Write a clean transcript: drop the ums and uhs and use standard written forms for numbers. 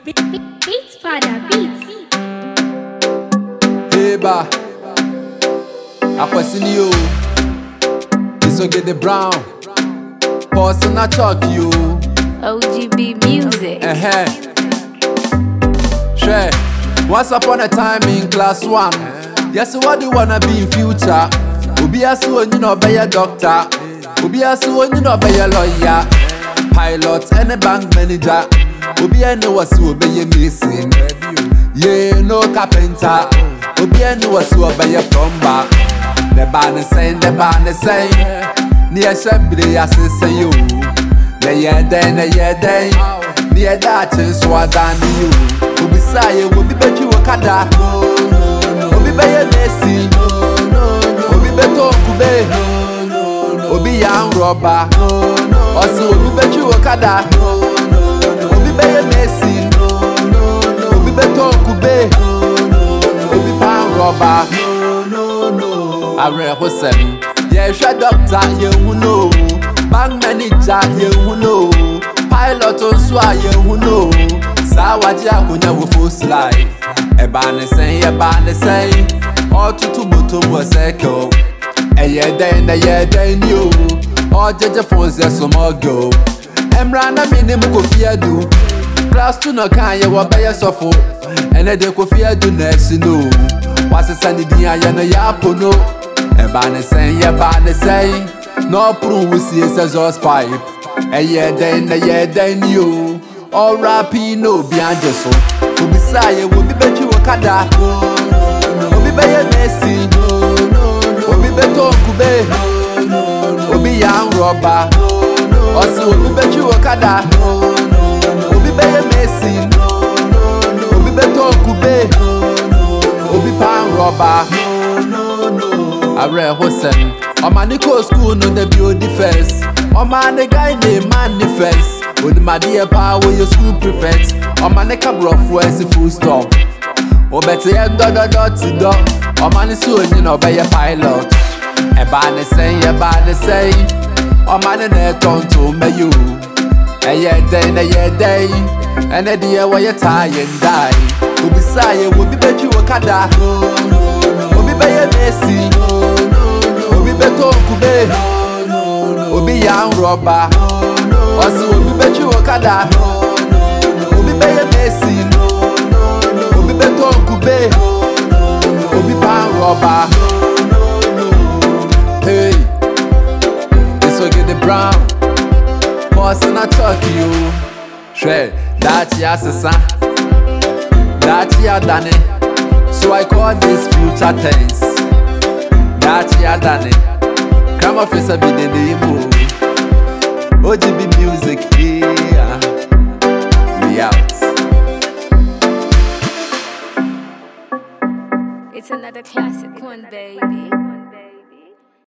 Beats Father Beats. Hey ba, akwasini yo. This one get the brown. Pause and I talk you. OGB music. Sure. Once upon a time in class 1. Yes, what do you wanna be in future? Obi asu when you know be a doctor. Obi asu when you know be a lawyer. Pilot and a bank manager. Obi anu wasu be a missing. Yeah, no carpenter. Obi anu wasu be a plumber. The band is saying, near Shabri as I say you. The year day, near that is what I knew. Obi say, will be bet you a kada. Obi be a Messi. Obi beto kube. Obi young robber. Also, Obi bet you a kada. Obi be a Messi. Obi beto kube. Obi pound robber. I read what's seven. Yeah, shut doctor, you know. Bank manager, you know. Pilot on swa, you know. Sawaja kunya wo full slide. Ebane say. All to bottom was echo. A year day new. All judge phones there some more go. Emrana minimum go fear do. Class to no can you wa buy sofo. And a day go fear do next no. What's the sandy dia yana yapo no. Ebane say. No prove we see a sauce pipe. A year day new. All rapping no beyond so. Obi say will be bet you a kada. Obi be a Messi. Obi beto kube. Obi young robber. Also Obi bet you a kada. Obi be a Messi. Obi beto kube. Obi pound robber. I read Hossein. On my Nico school no the beauty first. On my the guy named Manifest. With my dear power your school prefect. On my neck a rough where's the full stop. Oh better end dot. On my soon you know by a pilot. A banner say. On my net on to me you. A year day. And a dear why you tie and die. Who beside you will be bet you a kada. Obi be a Messi. Obi beto kube. Obi young robber. Also Obi bet you a kada. Obi be a Messi. Obi beto kube. Obi pound robber. Hey, this will get the brown. Pause and I talk you. Shred, that's ya sasa. That's ya done it. So I call this future tense. That's ya done it. Come off is a bit in the move. OGB music here. We out. It's another classic one, baby.